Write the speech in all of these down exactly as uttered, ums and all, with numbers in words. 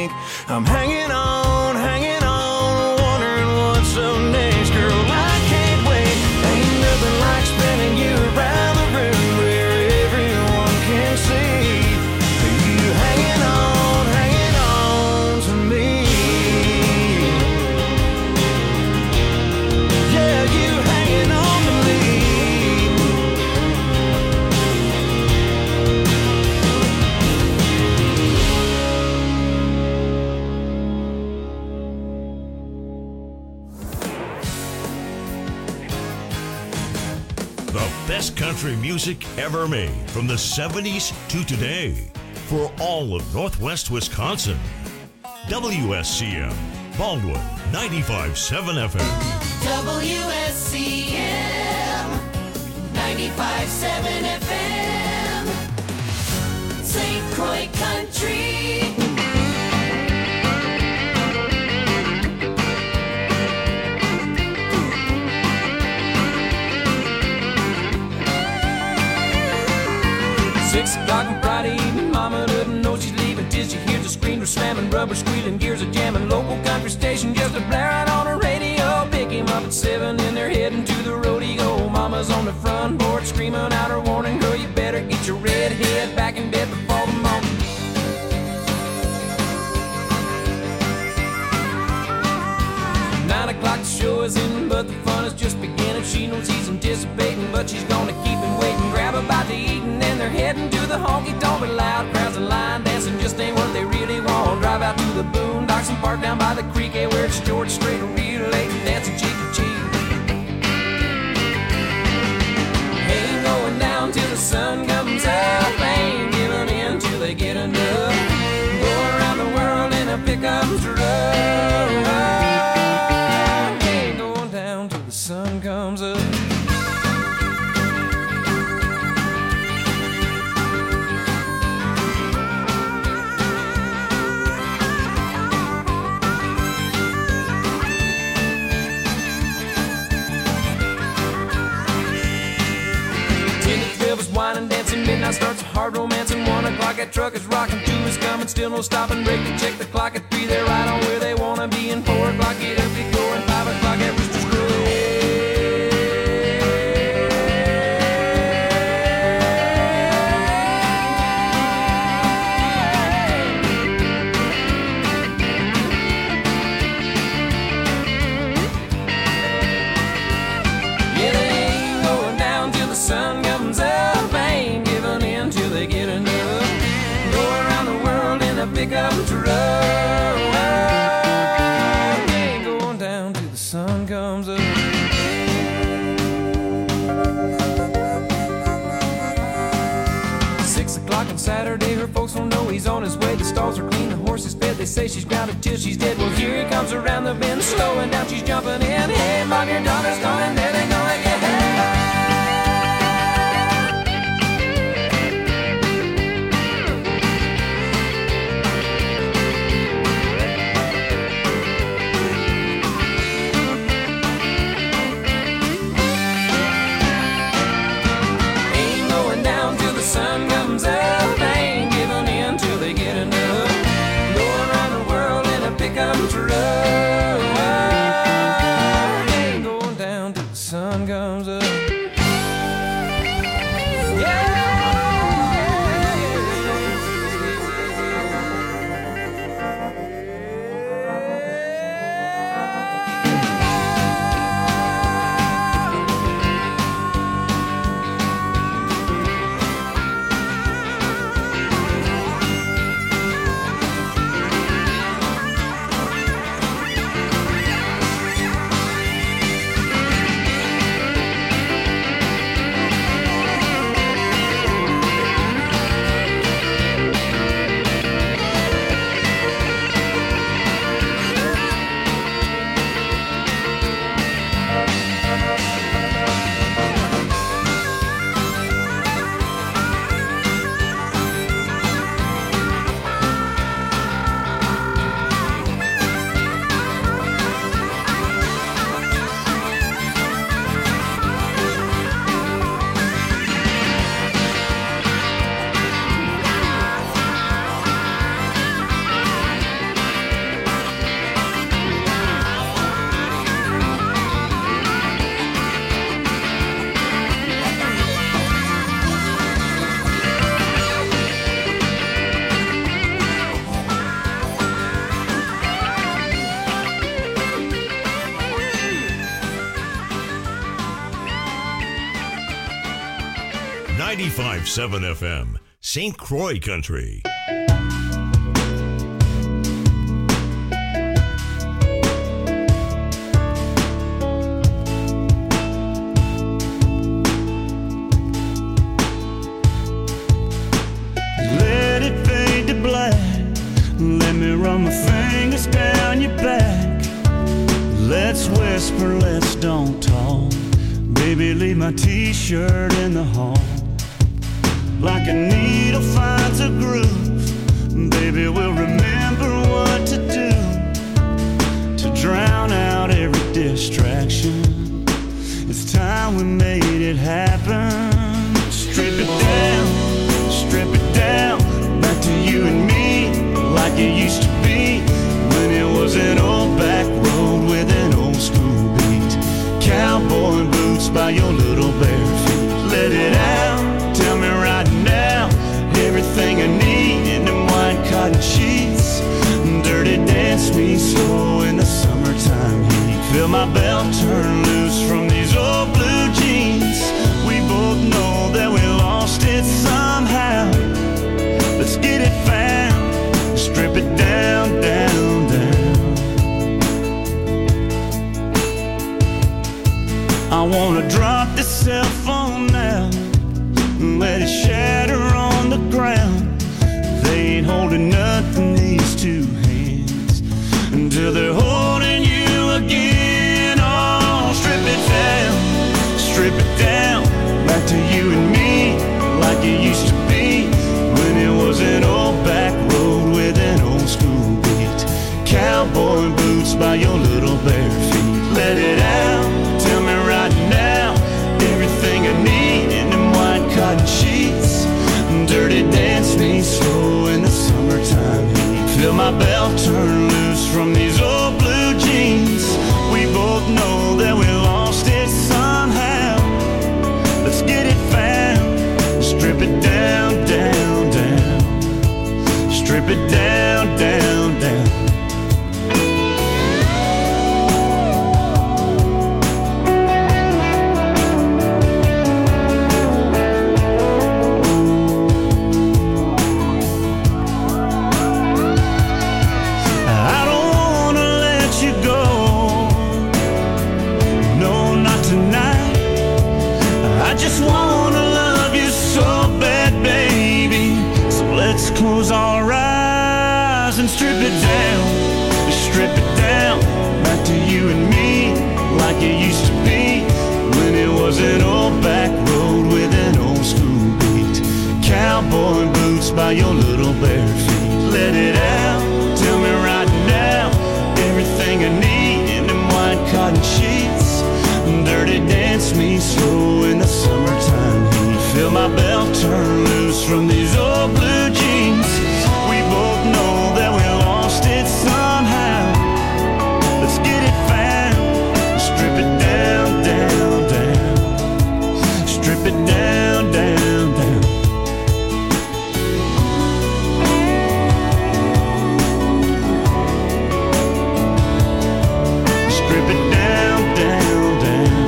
think. I'm hanging on, hanging on, wondering what's up next. Girl, I can't wait. Ain't nothing like spinning you around the room where everyone can see you hanging on, hanging on to me. Yeah, you hanging on to me. The best country music ever made from the seventies to today for all of Northwest Wisconsin. W S C M, Baldwin, ninety-five point seven F M. W S C M ninety-five point seven F M, Saint Croix Country. Six o'clock on Friday evening, mama doesn't know she's leaving till she hears the screamer slamming, rubber squealing, gears are jamming, local country station just a blaring on her radio. Pick him up at seven and they're heading to the rodeo. Mama's on the front porch screaming out her warning, girl, you better get your red head back in bed before the morning. Nine o'clock the show is in, but the fun is just beginning. She knows he's anticipating, but she's gonna keep him waiting. Grab a bite to eat and then they're heading to the honky tonk with loud crowds and line dancing just ain't what they really want. Drive out to the boondocks and park down by the creek, eh, where it's George Strait and real late and dancing cheek to cheek. Ain't going down till the sun comes up, ain't giving in till they get enough. Go around the world in a pickup truck. Sun comes up. Ten to twelve is wine and dancing, midnight starts a hard romance, and one o'clock that truck is rocking, two is coming, still no stopping, break to check the clock, at three they're right on where they wanna be, and four o'clock get up, get going, five o'clock at Rooster's Crow. Pickup truck, ain't going down till the sun comes up. Six o'clock on Saturday, her folks don't know he's on his way. The stalls are clean, the horse is fed. They say she's grounded till she's dead. Well, here he comes around the bend, slowing down, she's jumping in. Hey, mom, your daughter's coming, there they go again. Pickup truck, ain't going down till the sun goes. ninety-five point seven F M, Saint Croix Country. Let it fade to black. Let me run my fingers down your back. Let's whisper, let's don't talk. Baby, leave my t-shirt in the hall. Like a needle finds a groove, baby, we'll remember what to do to drown out every distraction. It's time we made it happen. Strip it down, strip it down, back to you and me, like it used to be when it was an old back road with an old school beat. Cowboy boots by your little bare feet. Let it out, tell me right now, everything I need in them white cotton sheets. Dirty dance me slow in the summertime heat. Feel my belt turn loose from these old blue jeans. We both know that we lost it somehow. Let's get it found, strip it down, down, down. I wanna drop this cell phone now, let it shatter on the ground. They ain't holding nothing, these two hands, until they're holding you again. Oh, strip it down, strip it down, back to you and me, like it used to be when it was an old back road with an old school beat. Cowboy boots by your little bare feet. Let it out, tell me right now, everything I need in them white cotton sheets. Dirty dance me slow in the summertime heat. Feel my belt turn loose from these old blue jeans. We both know that we lost it somehow. Let's get it found, strip it down, down, down. Strip it down, down, down. Close our eyes and strip it down, strip it down, back to you and me, like it used to be when it was an old back road with an old school beat. Cowboy boots by your little bare feet. Let it out, tell me right now, everything I need in them white cotton sheets. Dirty dance me slow in the summertime heat. Feel my belt turn loose from these old blue jeans. We both know that we lost it somehow. Let's get it found, strip it down, down, down. Strip it down, down, down. Strip it down, down, down.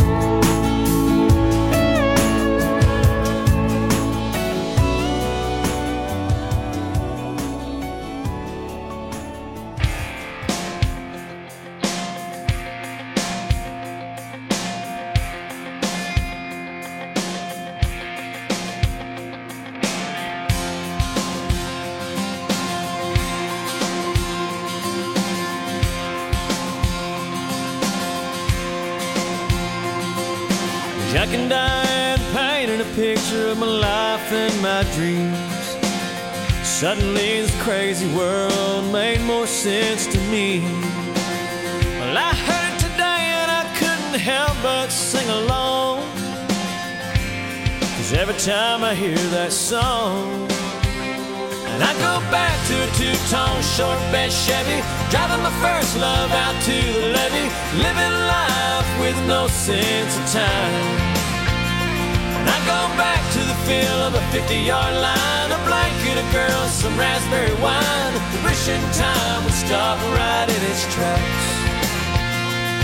Jack and Diane painted a picture of my life and my dreams. Suddenly this crazy world made more sense to me. Well, I heard it today and I couldn't help but sing along, 'cause every time I hear that song, and I go back to a two-tone short bed Chevy, driving my first love out to the levee, living life with no sense of time. And I go back to the feel of a fifty-yard line, a blanket, a girl, some raspberry wine, wishing time would stop right in its tracks.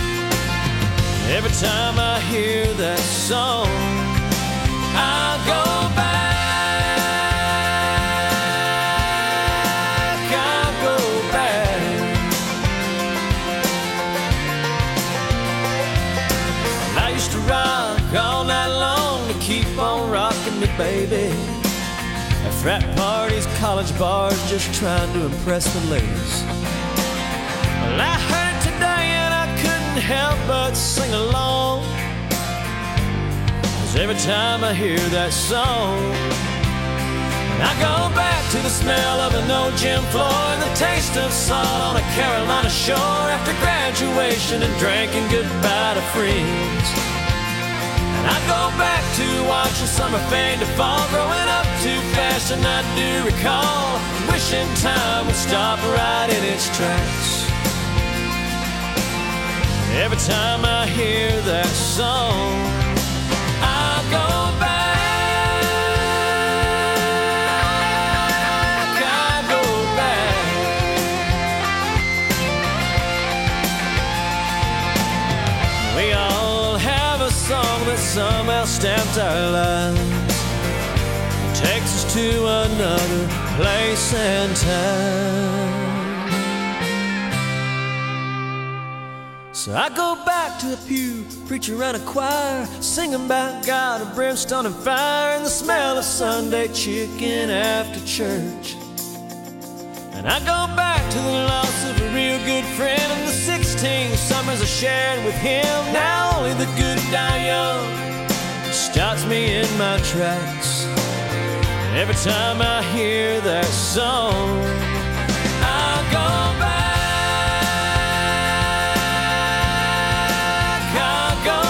Every time I hear that song, I go it, baby. At frat parties, college bars, just trying to impress the ladies. Well, I heard it today and I couldn't help but sing along. 'Cause every time I hear that song, I go back to the smell of an old gym floor and the taste of salt on a Carolina shore after graduation and drinking goodbye to friends. And I go back to watching summer fade to fall, growing up too fast, and I do recall wishing time would stop right in its tracks. Every time I hear that song, I go back. We all have a song that somehow stamps our lives, it takes us to another place and time. So I go back to the pew, preacher and a choir, singing about God of brimstone and fire, and the smell of Sunday chicken after church. And I go back to the loss of a real good friend and the sixteen summers I shared with him. Now only the good die young stops me in my tracks. Every time I hear that song, I go back, I go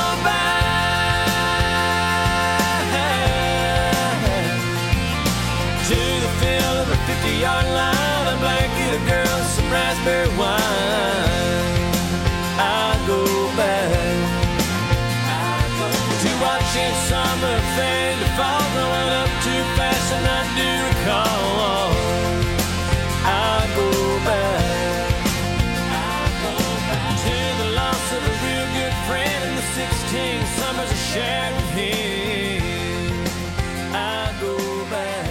back to the feel of a fifty-yard line, a blanket of girls, some raspberry wine. I go back, I go to watching summer fade to fall, growing up too fast, and I do recall. I go back, I go back to the loss of a real good friend and the sixteen summers I shared with him. I go back.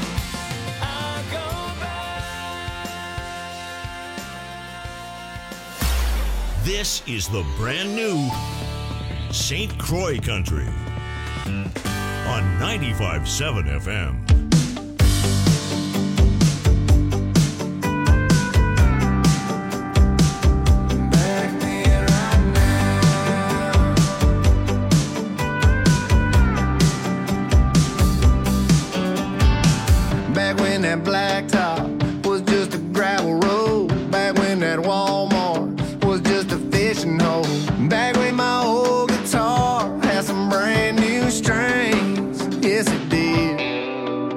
This is the brand new Saint Croix Country on ninety-five point seven F M. Back when that blacktop was just a gravel road, back when that Walmart was just a fishing hole, back when my old guitar had some brand new strings. Yes, it did.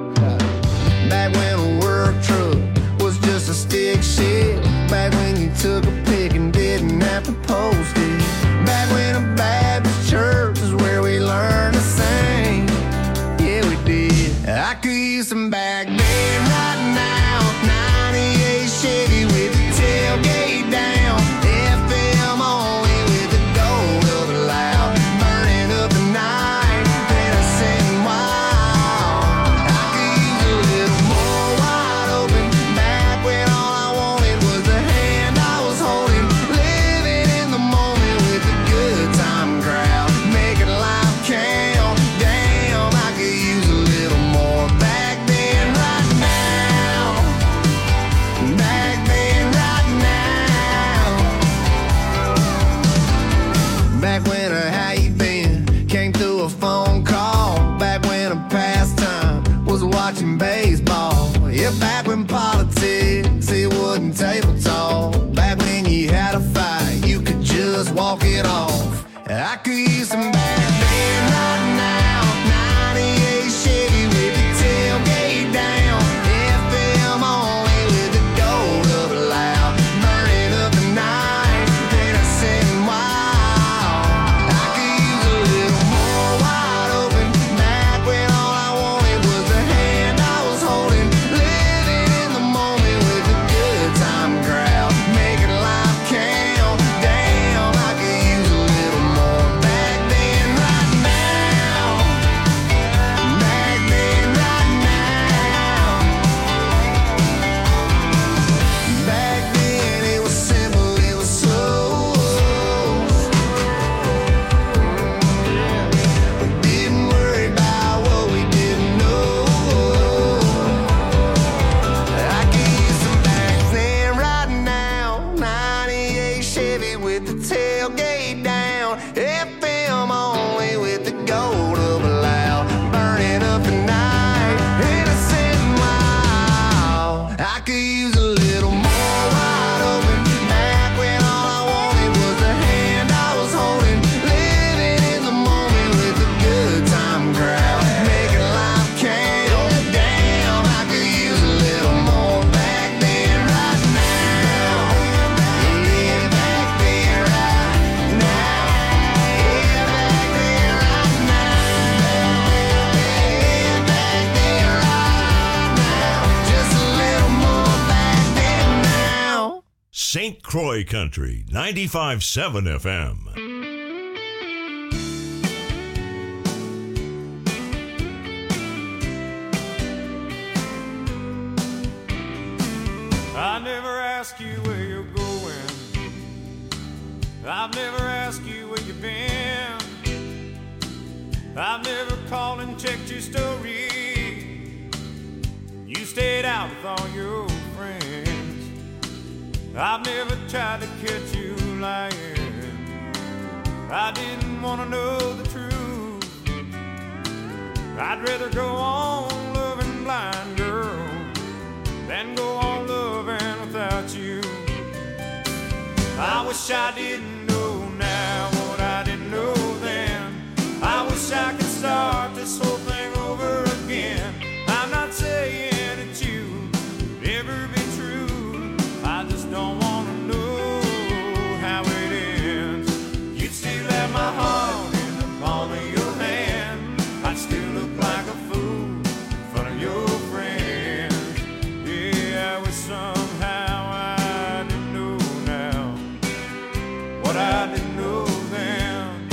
Saint Croix Country, ninety-five point seven F M. I never ask you where you're going. I've never asked you where you've been. I've never called and checked your story. You stayed out with all your friends. I've never tried to catch you lying. I didn't want to know the truth. I'd rather go on loving blind, girl, than go on loving without you. I wish I didn't know now what I didn't know then. I wish I could start this whole thing over again. I'm not saying that you could ever be true. I just don't want to know how it ends. You'd still have my heart in the palm of your hand. I'd still look like a fool in front of your friends. Yeah, I wish somehow I didn't know now what I didn't know then.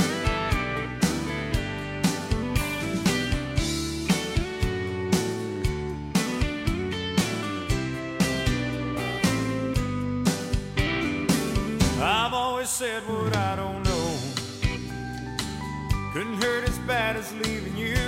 I've always said what I don't know. Couldn't hurt as bad as leaving you.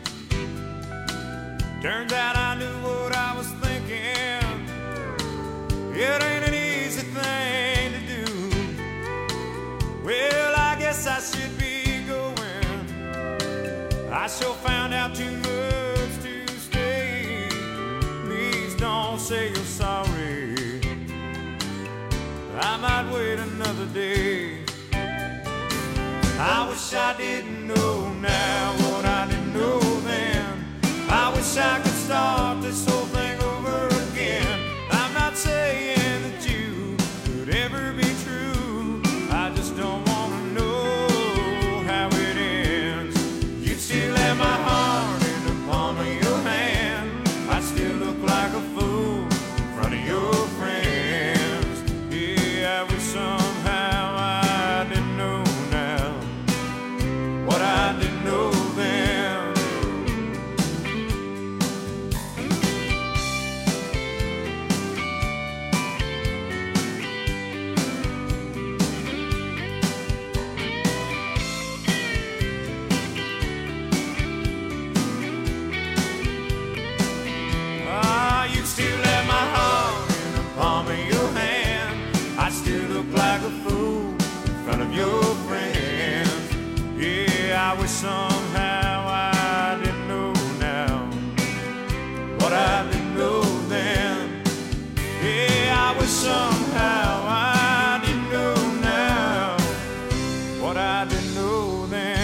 Turns out I knew what I was thinking. It ain't an easy thing to do. Well, I guess I should be going. I sure found out too much to stay. Please don't say you're sorry. I might wait another day. I wish I didn't know now what I didn't know then. I wish I could start this whole thing over again. I'm not saying that you could ever be true. I just don't want to know how it ends. You'd still have my heart in the palm of your hand. I'd still look like a fool in front of your friends. Yeah, I wish somehow I didn't know now what I didn't know then. Ah, you'd still have my heart in the palm of your hand. I still look like a fool in front of your friends. Yeah, I wish somehow I didn't know now what I didn't know then. Yeah, I wish somehow I didn't know now what I didn't know then.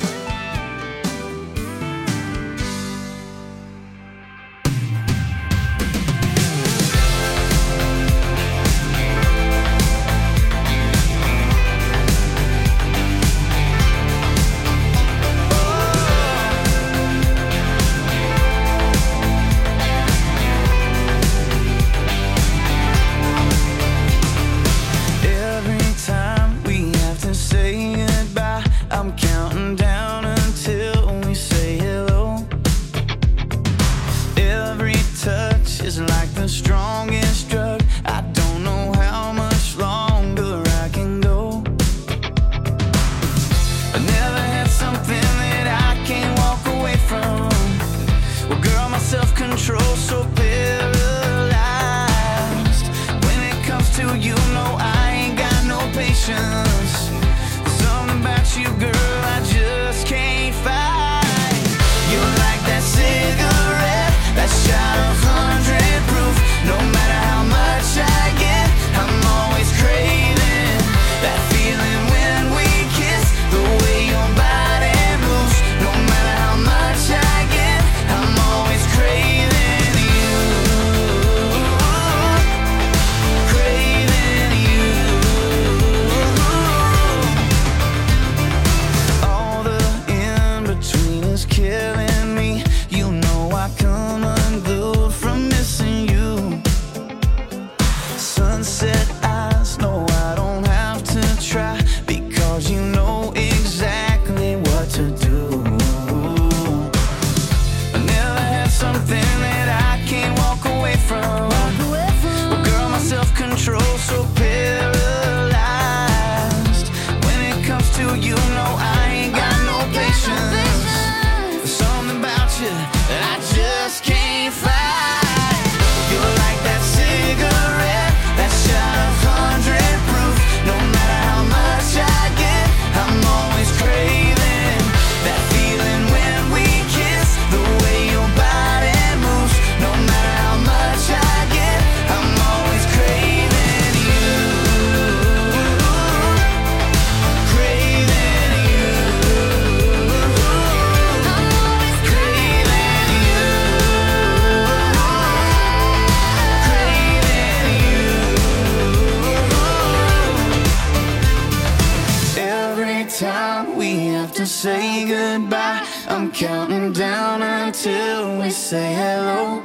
Every time we have to say goodbye, I'm counting down until we say hello. Every touch is like the strongest drug. I don't know how much longer I can go. I never had something that I can't walk away from. Well, girl, my self-control's so paralyzed. When it comes to you, no, I ain't got no patience. Something about you, girl, I just can't fight. You're like that cigarette, that shot of hundred proof. No matter how much I get, I'm always craving that feeling when we kiss. The way your body moves. No matter how much I get, I'm always craving you. Craving you. say goodbye. I'm counting down until we say hello.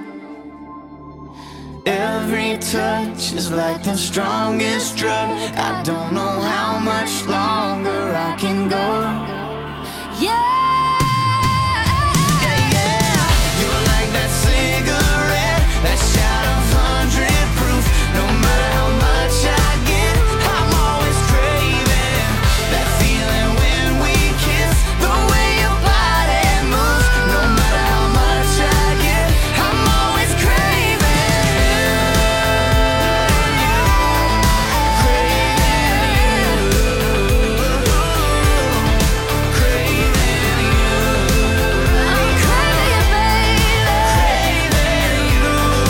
Every touch is like the strongest drug. I don't know how much longer I can go. Yeah. That shot of hundred proof. No matter how much I get, I'm always craving that feeling when we kiss. The way your body moves. No matter how much I get, I'm always craving you. Craving you. Craving you. I'm craving you, baby. Craving you.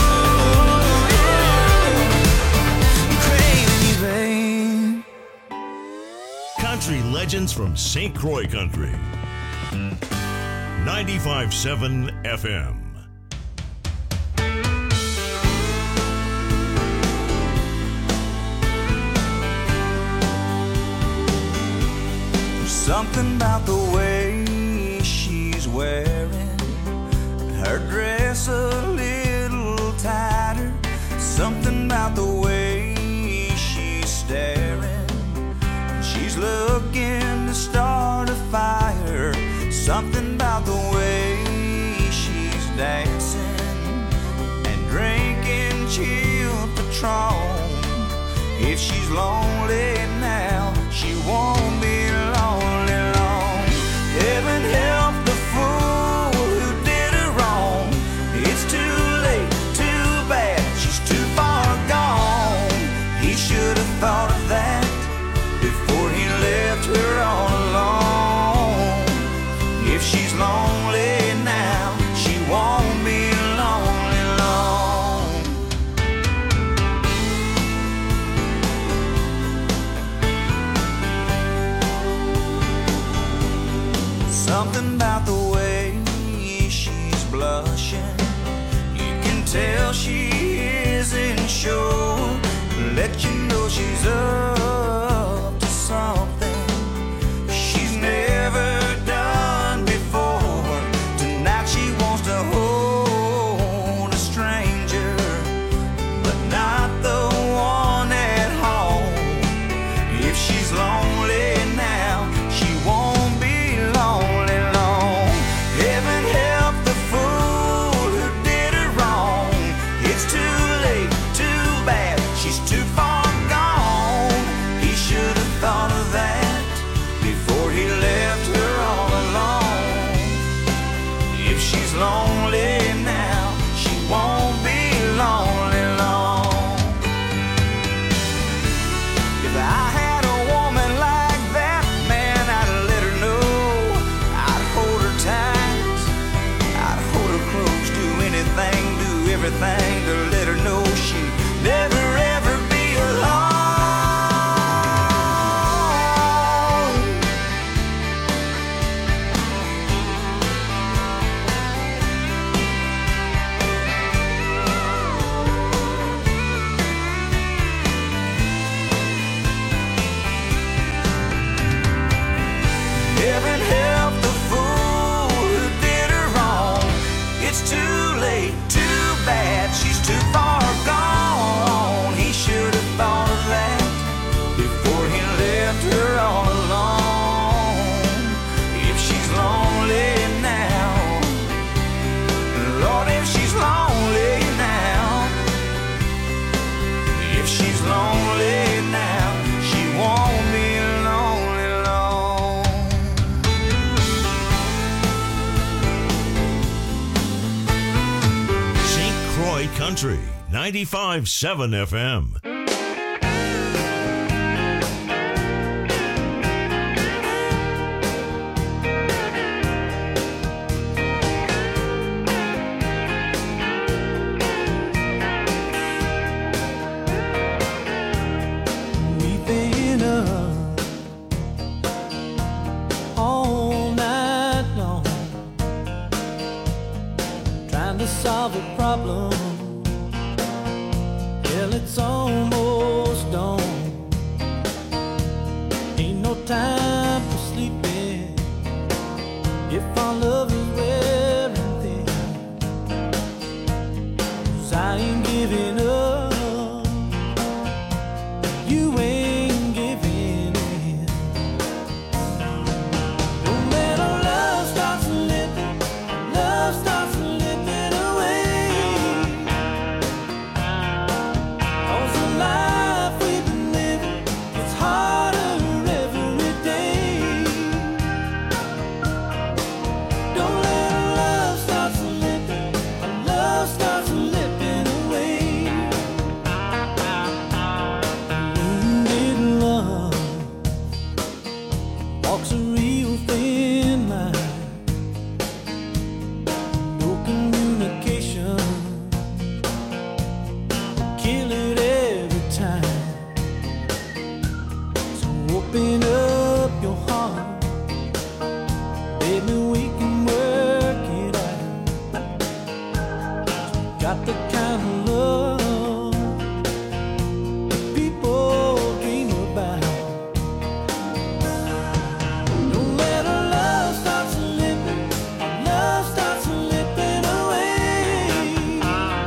Country legends from Saint Croix Country. ninety-five point seven F M. There's something about the way she's wearing her dress a little tighter. Something about the way she's staring. She's looking to start a fire. Something about the way she's dancing and drinking chilled Patron. If she's lonely now, she won't be lonely long. Heaven help the fool who did her wrong. It's too late, too bad, she's too far gone. He should have thought of that before he left her all alone. If she's lonely now, she won't be lonely long. Something about the way she's blushing. You can tell she isn't sure. Let you know she's up to something she's never done before. Tonight she wants to hold a stranger, but not the one at home. If she's lonely now, she won't be lonely long. Heaven help the fool who did her wrong. It's too late, too bad, she's too far gone. He should have thought of that before he left her all alone. If she's lonely now, she won't be lonely long. If I had a woman like that, man, I'd let her know. I'd hold her tight, I'd hold her close, do anything, do everything to let her know she'd never ever be alone. Heaven help the fool who did her wrong. It's too late, too bad, she's too far gone. He should have thought of that before he left her all alone. If she's lonely now, Lord, if she's lonely now, if she's lonely now, she won't be lonely long. Saint Croix Country, ninety-five point seven F M. We've been up all night long, trying to solve a problem. Hell, it's almost dawn. Ain't no time for sleeping. you ain't giving in. Don't let our love start slipping, love start slipping away. Cause the life we've been living gets harder every day. Don't let our love start slipping, our love start slipping away. Wounded love walks a real thin line. No communication, kill it every time. So open up your heart, baby, we can work it out. Got the kind of love that people dream about. Don't let our love start slipping, our love start slipping away.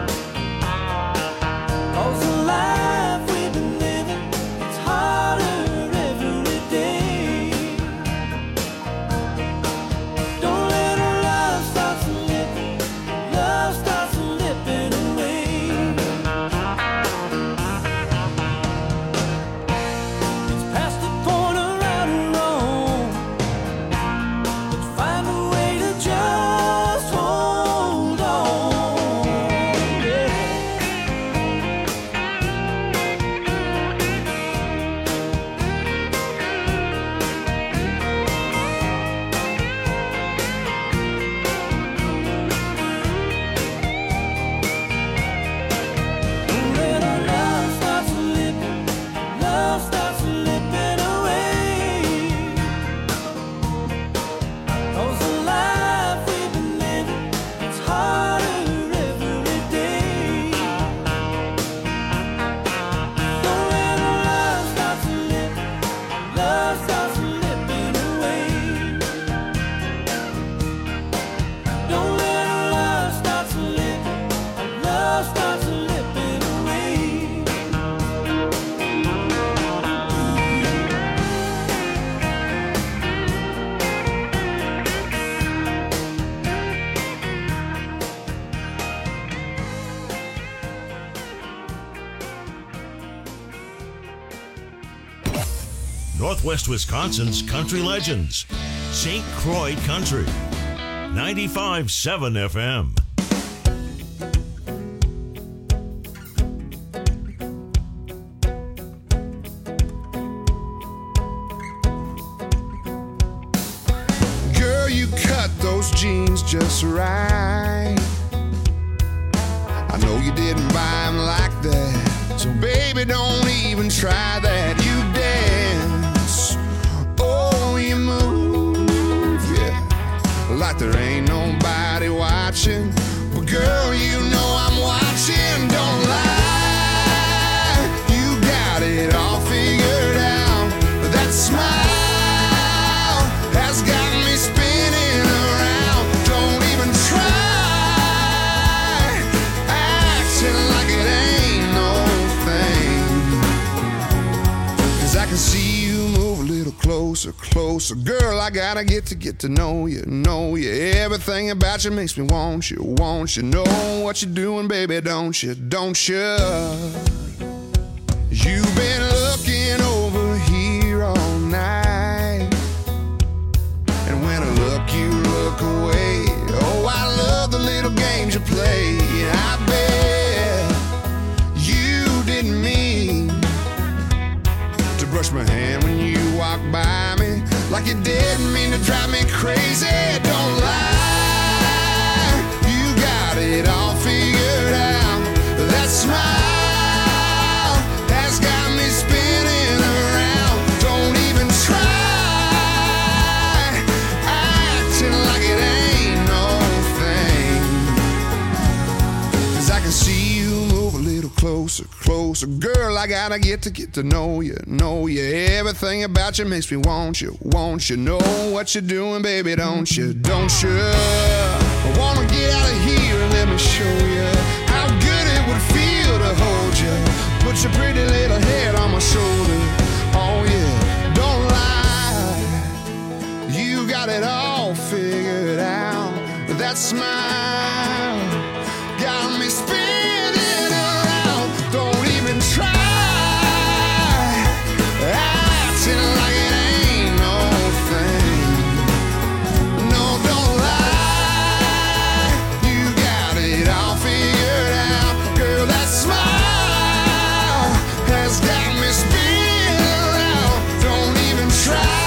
Cause the life we've been living, it's harder every day. Don't let our love start slipping, love start slipping away. It's past the point of right or wrong. Let's find a way to just hold on. Yeah. Don't let our love start slipping, love start slipping away. Cause the life we've been living, it's harder every day. Don't let our love start slipping, love start slipping away. Don't let our love start slipping, love start slipping away. Northwest Wisconsin's country legends. Saint Croix Country. ninety-five point seven F M. Girl, you cut those jeans just right. I know you didn't buy them like that, so baby, don't even try that. You dance, oh, you move, yeah, like there ain't nobody watching. But girl, you know I'm watching, don't lie. You got it all figured out. That smile has got me spinning around. Don't even try acting like it ain't no thing. Cause I can see you move a little closer, closer. Girl, I gotta get to get to know you, know you. Everything about you makes me want you, want you. Know what you're doing, baby, don't you, don't you? You've been looking over here all night, and when I look, you look away. Oh, I love the little games you play. I bet you didn't mean to brush my hand when you walked by me, like you didn't mean to drive me crazy. Don't lie, you got it all figured out. That smile has got me spinning around. Don't even try acting like it ain't no thing. Cause I can see you move a little closer, closer. Girl, I gotta get to get to know you, know you. Everything about you makes me want you, want you. Know what you're doing, baby, don't you, don't you? I wanna get out of here and let me show you how good it would feel to hold you, put your pretty little head on my shoulder. Oh yeah, don't lie, you got it all figured out. That smile got me spinning around. Don't even try acting like it ain't no thing. No, don't lie, you got it all figured out. Girl, that smile has got me spinning around. Don't even try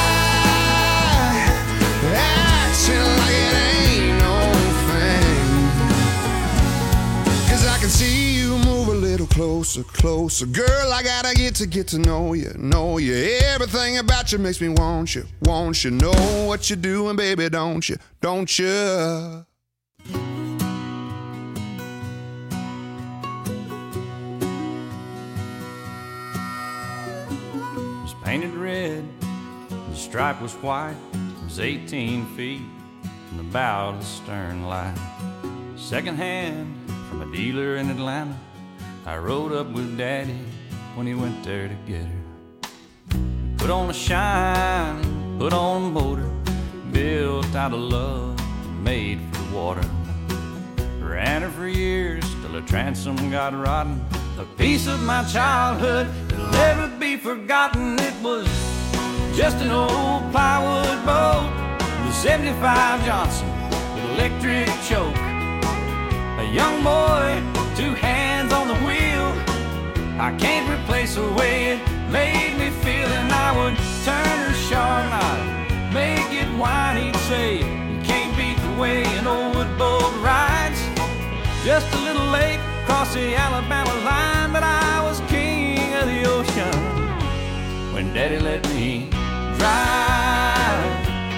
acting like it ain't no thing. 'Cause I can see you move a little closer, closer. Girl, I gotta get to get to know you, know you. Everything about you makes me want you, want you. Know what you're doing, baby, don't you, don't you? It was painted red, the stripe was white. It was eighteen feet from the bow to the stern line. Second hand from a dealer in Atlanta. I rode up with Daddy when he went there to get her. Put on a shine, put on a motor, built out of love, made for the water. Ran her for years till her transom got rotten. A piece of my childhood that'll never be forgotten. It was just an old plywood boat with a seventy-five Johnson with electric choke. A young boy, two hands on the wheel. I can't replace the way it made me feel. And I would turn her sharp and I'd make it whine. He'd say, you can't beat the way an old wood boat rides. Just a little late across the Alabama line, but I was king of the ocean when Daddy let me drive.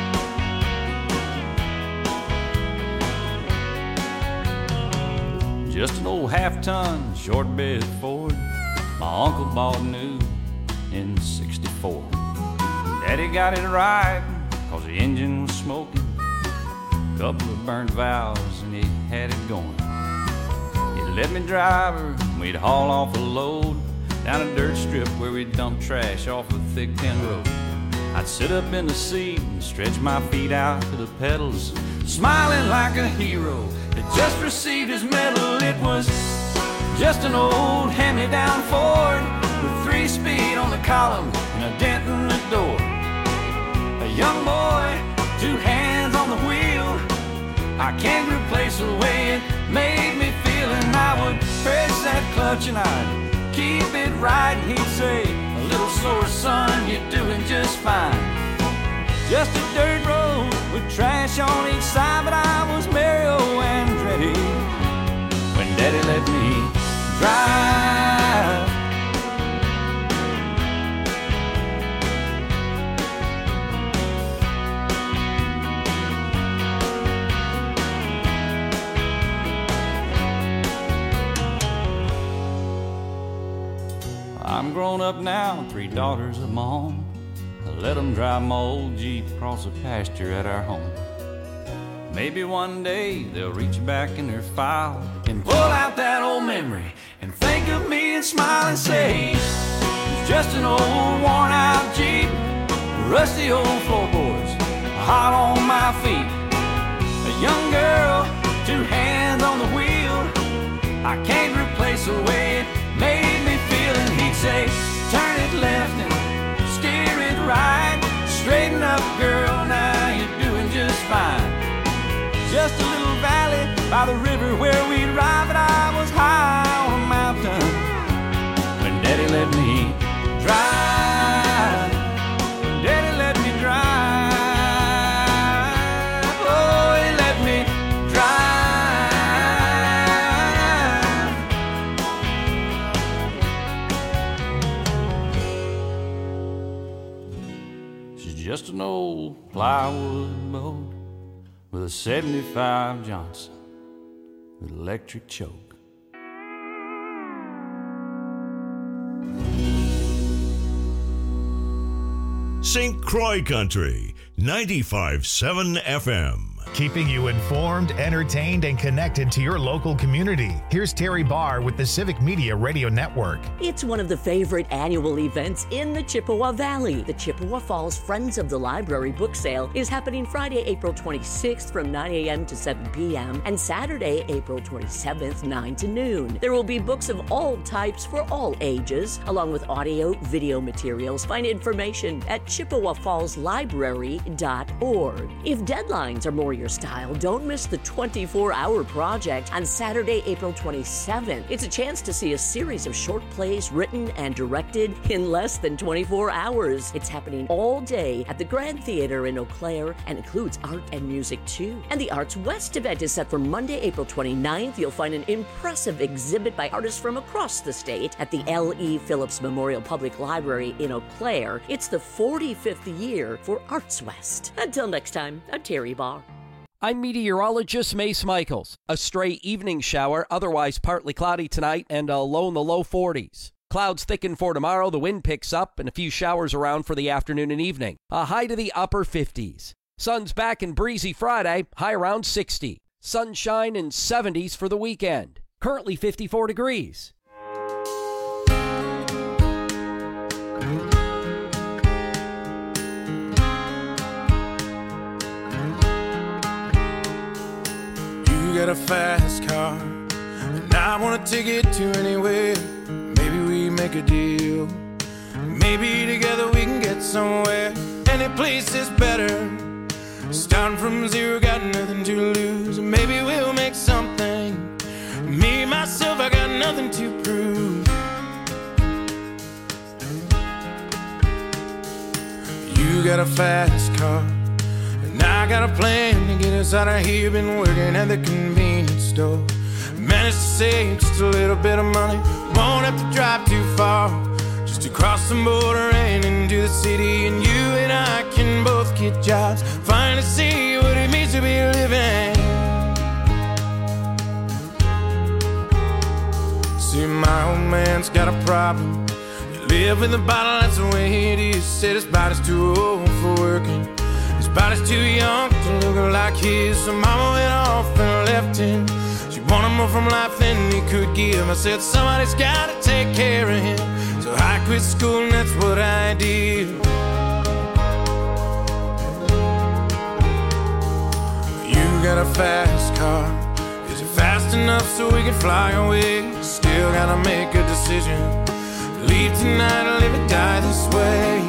Just an old half-ton short bed Ford my uncle bought new in sixty-four. Daddy got it right cause the engine was smoking, couple of burnt valves and he had it going. He'd let me drive her and we'd haul off a load down a dirt strip where we'd dump trash off a thick tin road. I'd sit up in the seat and stretch my feet out to the pedals, smiling like a hero that just received his medal. It was just an old hand-me-down Ford with three speed on the column and a dent in the door. A young boy, two hands on the wheel. I can't replace the way it made me feel. And I would press that clutch and I'd keep it right. And he'd say, a little slower, son, you're doing just fine. Just a dirt road with trash on each side, but I was Mario Andretti when Daddy let me drive. I'm grown up now, three daughters of my own. I let them drive my old Jeep across the pasture at our home. Maybe one day they'll reach back in their file and pull out that old memory and think of me and smile and say, it's just an old worn out Jeep, rusty old floorboards, hot on my feet. A young girl, two hands on the wheel. I can't replace the way it made me feel. And he'd say, turn it left and steer it right. Straighten up, girl, now you're doing just fine. Just a little valley by the river where we'd ride, but I was high on a mountain when Daddy let me drive. Daddy let me drive. Oh, he let me drive. She's just an old plywood boat with a seventy-five Johnson with electric choke. Saint Croix Country, ninety-five point seven F M. Keeping you informed, entertained, and connected to your local community. Here's Terry Barr with the Civic Media Radio Network. It's one of the favorite annual events in the Chippewa Valley. The Chippewa Falls Friends of the Library book sale is happening Friday, April twenty-sixth from nine a.m. to seven p.m. and Saturday, April twenty-seventh, nine to noon. There will be books of all types for all ages, along with audio, video materials. Find information at chippewa falls library dot org. If deadlines are more your style, don't miss the twenty-four hour project on Saturday, April twenty-seventh. It's a chance to see a series of short plays written and directed in less than twenty-four hours. It's happening all day at the Grand Theater in Eau Claire and includes art and music too. And the Arts West event is set for Monday, April twenty-ninth. You'll find an impressive exhibit by artists from across the state at the L E Phillips Memorial Public Library in Eau Claire. It's the forty-fifth year for Arts West. Until next time, I'm Terry Barr. I'm meteorologist Mace Michaels. A stray evening shower, otherwise partly cloudy tonight, and a low in the low forties. Clouds thicken for tomorrow, the wind picks up, and a few showers around for the afternoon and evening. A high to the upper fifties. Sun's back and breezy Friday, high around sixty. Sunshine and seventies for the weekend. Currently fifty-four degrees. You got a fast car, and I wanna take it to anywhere. Maybe we make a deal. Maybe together we can get somewhere. Any place is better. Starting from zero, got nothing to lose. Maybe we'll make something. Me, myself, I got nothing to prove. You got a fast car, I got a plan to get us out of here. Been working at the convenience store. Managed to save just a little bit of money. Won't have to drive too far, just to cross the border and into the city. And you and I can both get jobs, finally see what it means to be living. See, my old man's got a problem. You live with a bottle, that's the way it is. Said his body's too old for working. His body's too young to look like his. So mama went off and left him. She wanted more from life than he could give. I said somebody's gotta take care of him. So I quit school and that's what I did. You got a fast car. Is it fast enough so we can fly away? Still gotta make a decision. Leave tonight or live or die this way.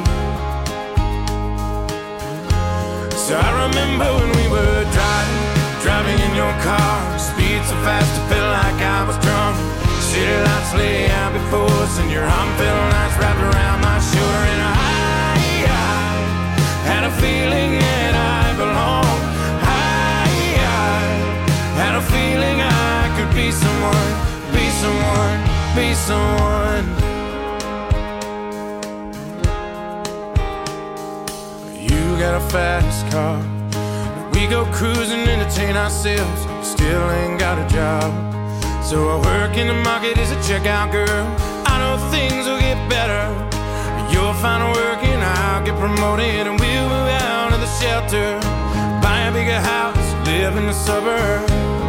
So I remember when we were driving, driving in your car. Speed so fast it felt like I was drunk. City lights lay out before us, and your arm felt nice wrapped around my shoulder. And I, I had a feeling that I belonged. I, I had a feeling I could be someone, be someone, be someone. You got a fast car. We go cruising, entertain ourselves. Still ain't got a job. So I work in the market as a checkout girl. I know things will get better. You'll find work and I'll get promoted, and we'll move out of the shelter, buy a bigger house, live in the suburbs.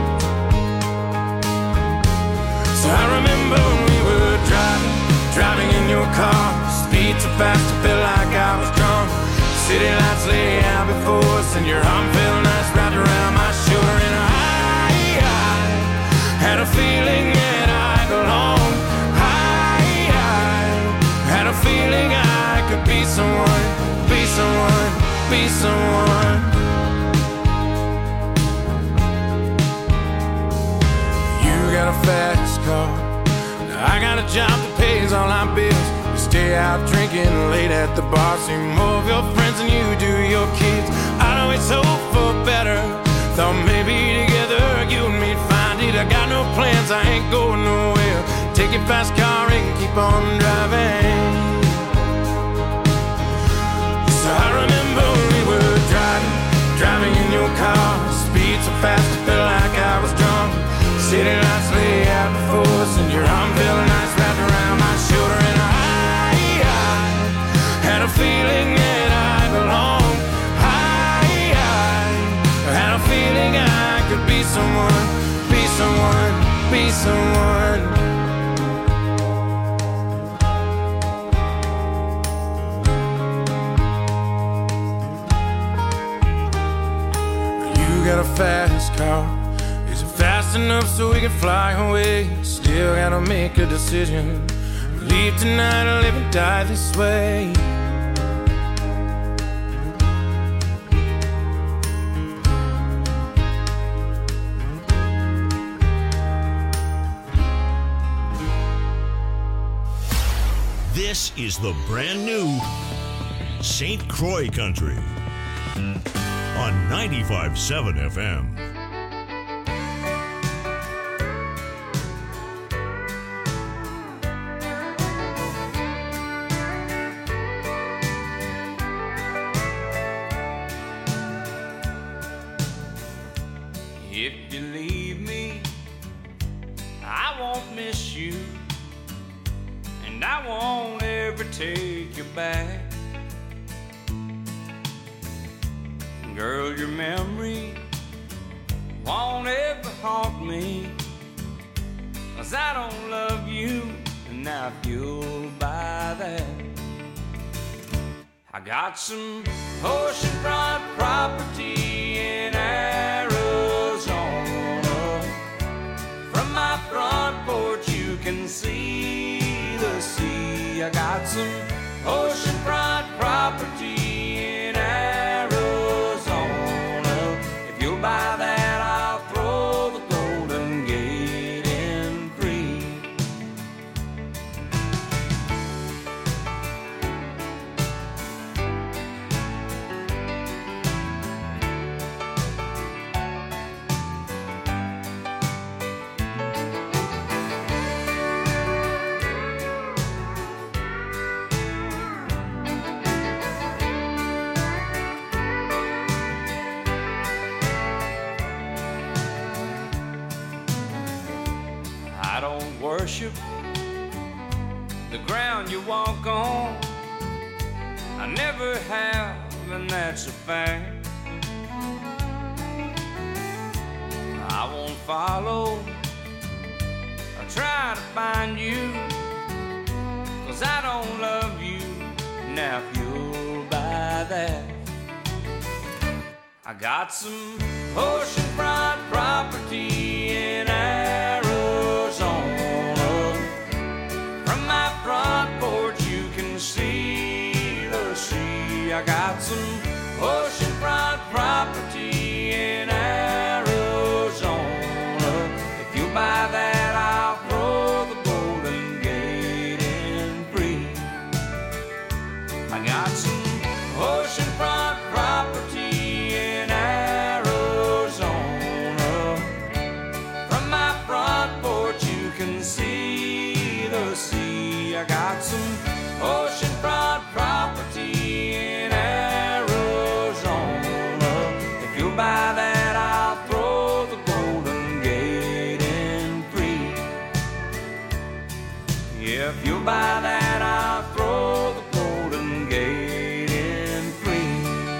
So I remember when we were driving, driving in your car. Speed so fast it felt like I was drunk. City lights lay out before us, and your arm felt nice wrapped around my shoulder. And I, I had a feeling that I belonged. I, I had a feeling I could be someone, be someone, be someone. You got a fast car. Now I got a job that pays all our bills. Stay out drinking late at the bar. See more of your friends than you do your kids. I'd always hope for better. Thought maybe together you and me'd find it. I got no plans, I ain't going nowhere. Take your fast car and keep on driving. So I remember when we were driving, driving in your car. Speed so fast it felt like I was drunk. City lights lay out before us, and your arm felt nice wrapped around my shoulder. And I had a feeling that I belonged. I, I had a feeling be someone. You got a fast car. Is it fast enough so we can fly away? Still gotta make a decision. Leave tonight or live and die this way. This is the brand new Saint Croix Country on ninety-five point seven F M. If you leave me, I won't miss you, and I won't ever take you back. Girl, your memory won't ever haunt me, 'cause I don't love you, and I feel by that. I got some oceanfront property in Arizona. From my front porch you can see the sea. I got some oceanfront property in Arizona. If you'll buy that, I'll throw the Golden Gate in free. I don't worship the ground you walk on. I never have, and that's a fact. I won't follow or try to find you, 'cause I don't love you. Now if you'll buy that, I got some oceanfront property in Arizona. From my front porch you can see the sea. I got some oceanfront property in Arizona. If you buy that, I'll throw the Golden Gate in free. I got some oceanfront property in Arizona. From my front porch you can see the sea. I got some oceanfront property in Arizona. If you'll buy that, I'll throw the Golden Gate in free. Yeah, if you'll buy that, I'll throw the Golden Gate in free.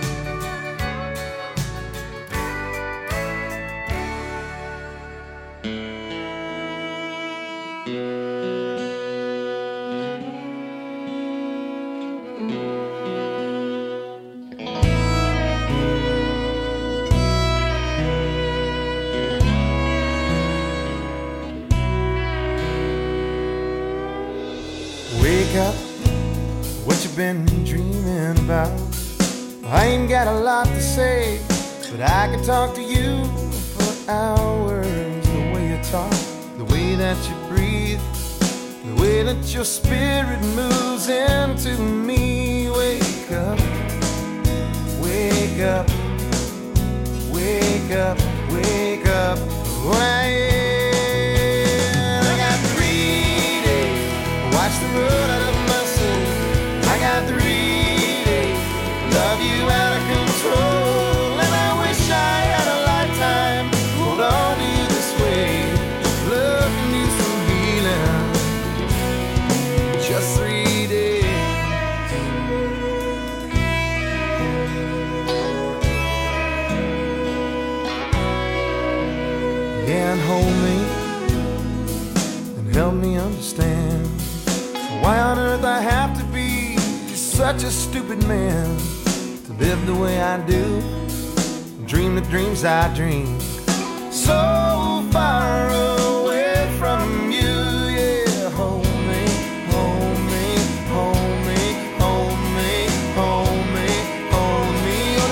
Wake up, what you been dreaming about? I ain't got a lot to say, but I can talk to you for hours. The way you talk, the way that you breathe, the way that your spirit moves into me. Wake up, wake up, wake up, wake up. Well, I got three days, watch the road out of my soul. I got three days, love you out of control. And I wish I had a lifetime, hold on to you this way. Love needs some healing, just three days. Can't hold me, such a stupid man to live the way I do, dream the dreams I dream, so far away from you. Yeah, hold me, hold me, hold me, hold me, hold me, hold me. Oh,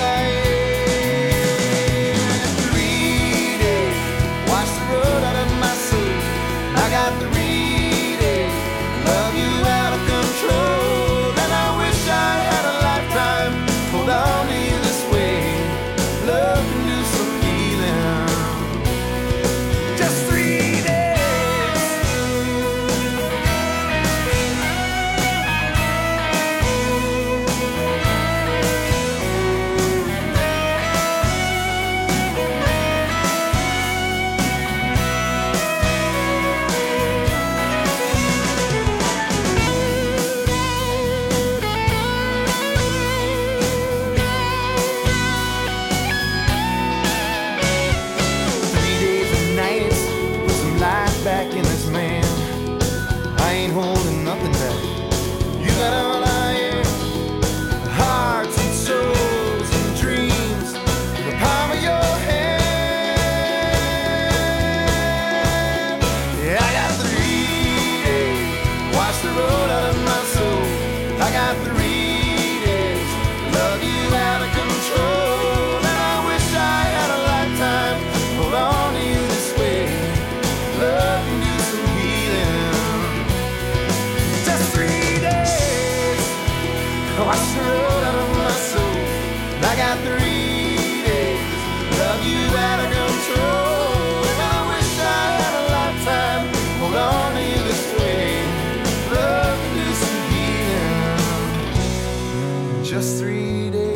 yeah. Three days, wash the road out of my soul. I got three days, love you out of control, and I wish I had a lifetime. Hold on to you this way, love can do some healing. Just three days. Three days and nights, put some life back in this man. I ain't holding nothing back. You got all I am, hearts and souls and dreams in the palm of your hand. Yeah, I got three days, wash the road out of my soul. I got three days, love you out of control, and I wish I had a lifetime. Hold on to you this way, love can do some healing. Just three days, wash the road out of my soul. I got three days, love you out of control, and I wish I had a lifetime. Hold on to you this way, love can do some healing. Just three days.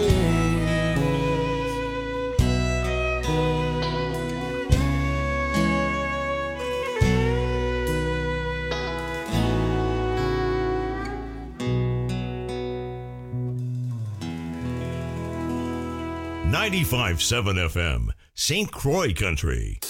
ninety-five point seven F M, Saint Croix Country.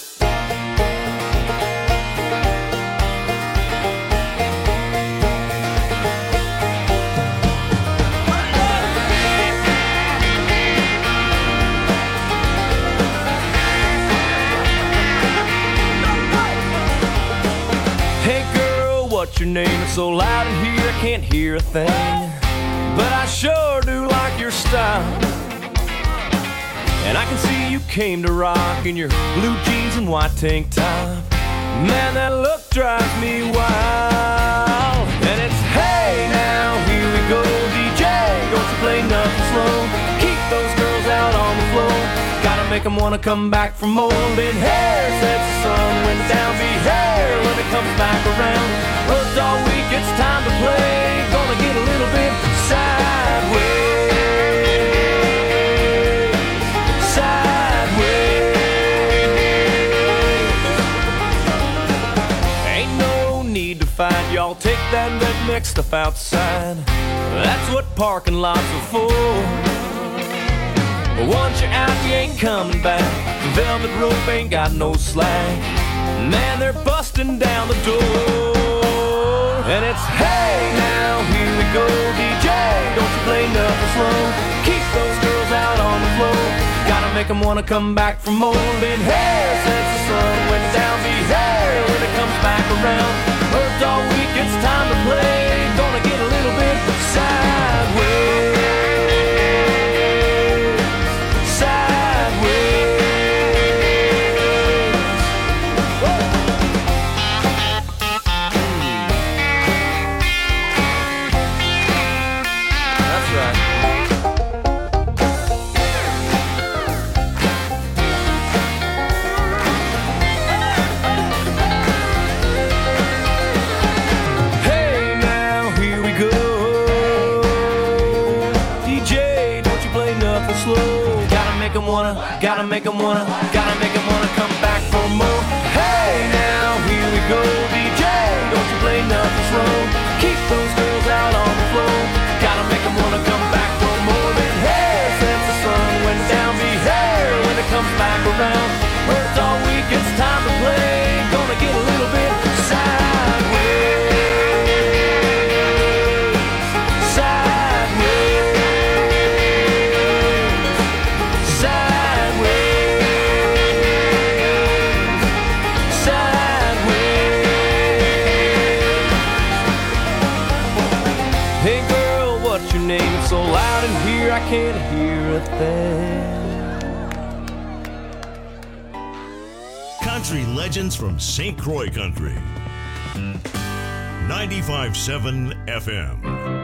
Hey girl, what's your name? It's so loud in here I can't hear a thing, but I sure do like your style. And I can see you came to rock in your blue jeans and white tank top. Man, that look drives me wild. And it's hey now, here we go, D J, don't you play nothing slow. Keep those girls out on the floor, gotta make them wanna come back for more. Then hair sets the sun when down, be hair when it comes back around. Worked all week, it's time to play, gonna get a little bit sideways. Fight, y'all take that redneck stuff outside. That's what parking lots are for. But once you're out, you ain't coming back. The velvet rope ain't got no slack. Man, they're busting down the door. And it's hey now, here we go, D J, don't you play nothing slow. Keep those girls out on the floor, gotta make them wanna come back for more. Then hair since the sun went down, be hair when it comes back around. Worked all week, it's time to play, gonna get a little bit sideways. Wanna, gotta make them wanna, gotta make them wanna come back for more. Hey now, here we go, D J, don't you play nothing slow. Keep those girls out on the floor, gotta make them wanna come back for more. Then hair since the sun went down, be hair when it comes back around. Worked all week, it's time to play, gonna get a little bit sideways. Sideways. name. It's so loud in here I can't hear a thing. Country legends from Saint Croix Country. ninety-five point seven F M.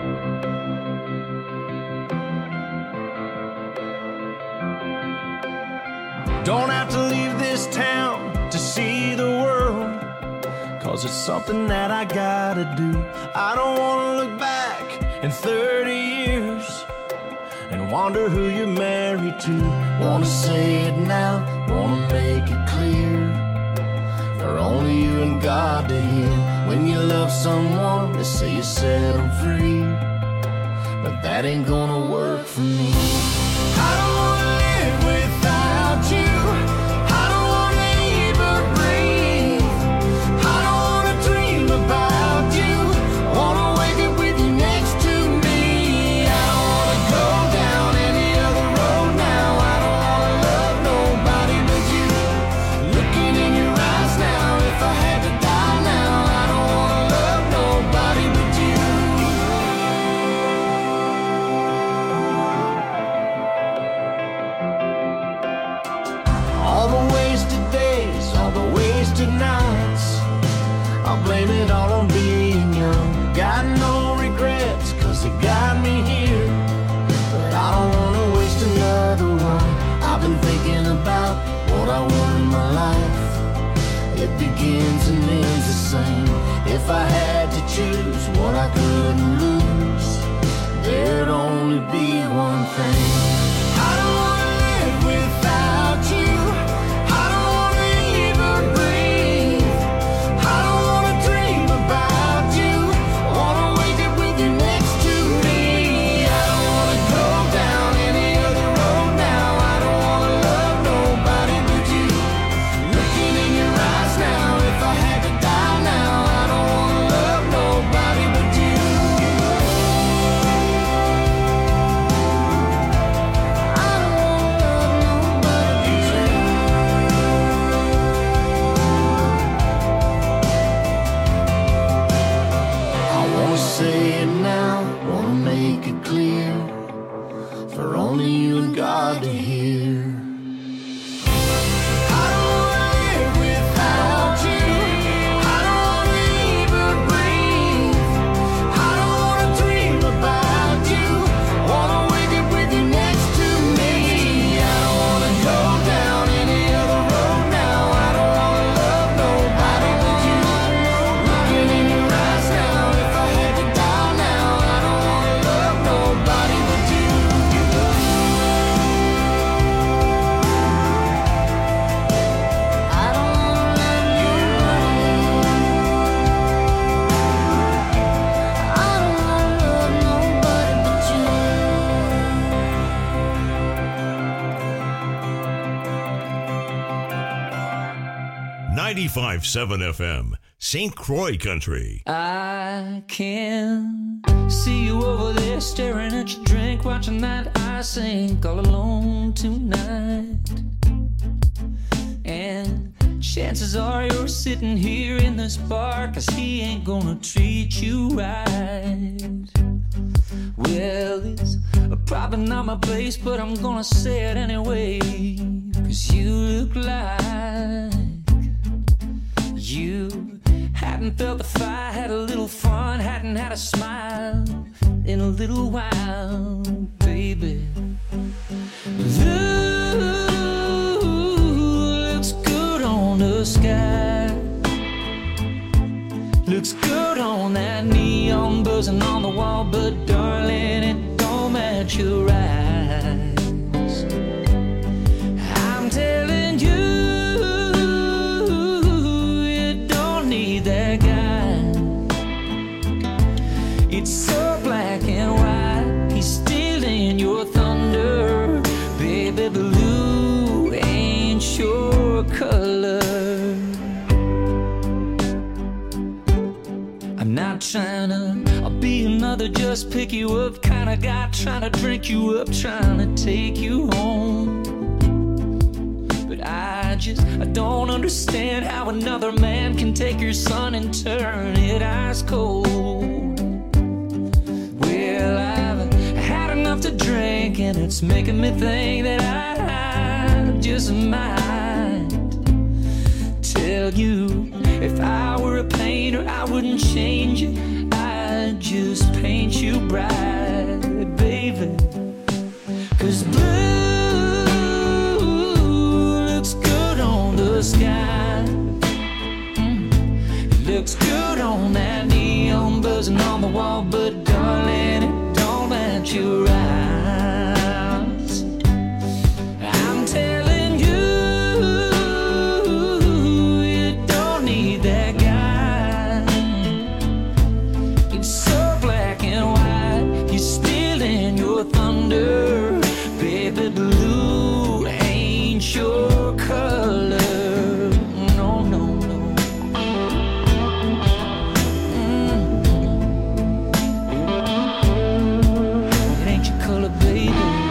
Don't have to leave this town to see the world, 'cause it's something that I gotta do. I don't wanna look back in thirty years and wonder who you're married to. Wanna say it now, wanna make it clear, for only you and God to hear. When you love someone, they say you set them free, but that ain't gonna work for me. I don't wanna live without you. I don't wanna even breathe. I don't wanna dream about you. I wanna wake up with you next to me. I don't wanna go down any other road now. I don't wanna love nobody but you. Looking in your eyes now, if I had to die now, I don't wanna love nobody but you. All the wasted days, all the wasted nights, I'll blame it all on being young. Got no regrets, 'cause it got me here, but I don't wanna waste another one. I've been thinking about what I want in my life. It begins and ends the same. If I had to choose what I couldn't lose, there'd only be one thing. I don't wanna live without you. I don't wanna even breathe. I don't wanna dream about you. I wanna wake up with you next to me. I don't wanna go down any other road now. I don't wanna love nobody but you. Looking in your eyes now, if I had to die now, I don't wanna love nobody but you. I don't wanna love nobody but you. I wanna say it now, wanna make it clear, for only you and God to hear. I don't wanna live without you. I don't wanna even breathe. I don't wanna dream about you. Wanna wake up with you next to me. I don't wanna go down any other road now. I don't wanna love nobody but you. Looking in your eyes now, if I had to die now, I don't wanna love nobody but you. I don't wanna love nobody. I don't wanna love nobody but you. ninety-five point seven F M, Saint Croix Country. I can see you over there staring at your drink, watching that I sink all alone tonight. And chances are you're sitting here in this bar, 'cause he ain't gonna treat you right. Well, it's probably not my place, but I'm gonna say it anyway, 'cause you look like you hadn't felt the fire, had a little fun, hadn't had a smile in a little while, baby. Ooh, looks good on the sky, looks good on that neon buzzing on the wall, but darling, it don't match your eyes. I'm telling you, that guy. It's so black and white, he's stealing your thunder. Baby blue ain't your color. I'm not trying to I'll be another just pick you up kind of guy, trying to drink you up, trying to take you home. I just, I don't understand how another man can take your sun and turn it ice cold. Well, I've thinking, it's making me think that I just might tell you, if I were a painter, I wouldn't change it, I'd just paint you bright, baby. Cause blue looks good on the sky, mm. It looks good on that neon buzzing on the wall, but darling, it don't match your eyes. I'm telling you, you don't need that guy. It's so black and white, you're stealing your thunder. Baby, blue ain't your color. No, no, no. Mm. It ain't your color, baby.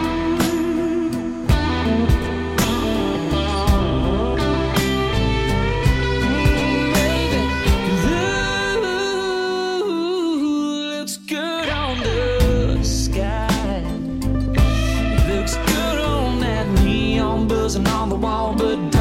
Mm, baby, blue looks good on the sky. Looks good on that neon buzzing on the wall, but